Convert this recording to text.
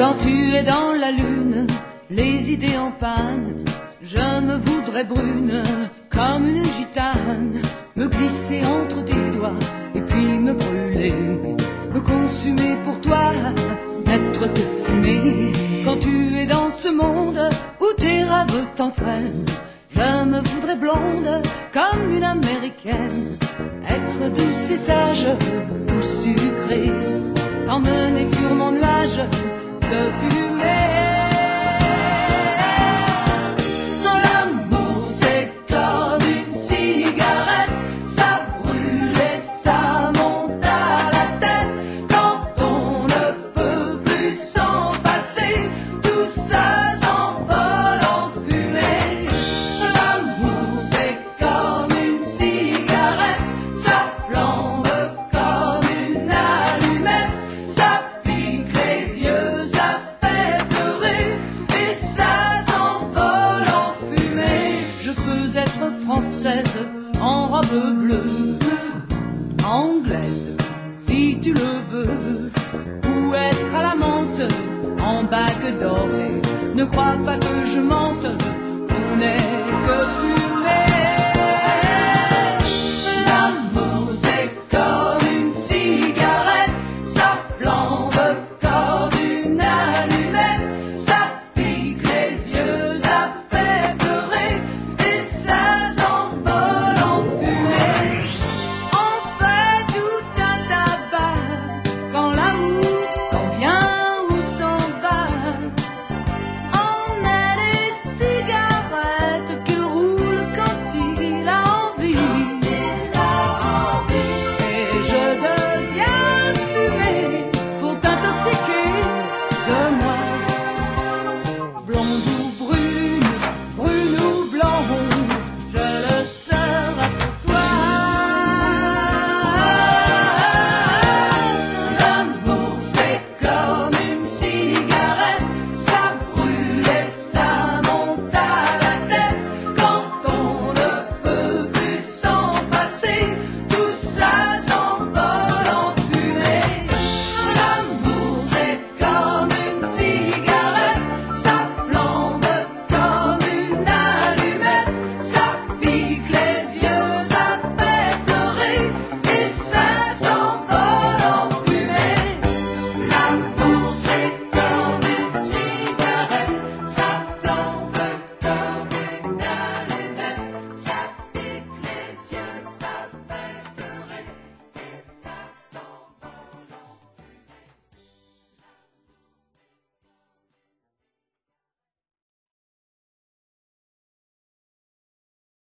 Quand tu es dans la lune, les idées en panne, je me voudrais brune comme une gitane, me glisser entre tes doigts et puis me brûler, me consumer pour toi, n'être que fumée. Quand tu es dans ce monde où tes rêves t'entraînent, je me voudrais blonde comme une américaine, être douce et sage ou sucrée, t'emmener sur mon nuage de fumée. L'amour c'est comme une cigarette, ça brûle et ça monte à la tête. Quand on ne peut plus s'en passer, tout ça s'envole en fumée. L'amour c'est comme une cigarette, ça flambe comme une allumette, ça pique les yeux, ça fait pleurer et ça s'envole en fumée. Je peux être française en robe bleue, anglaise si tu le veux, ou être à la menthe en bague dorée. Ne crois pas que je mente, on n'est que fumée.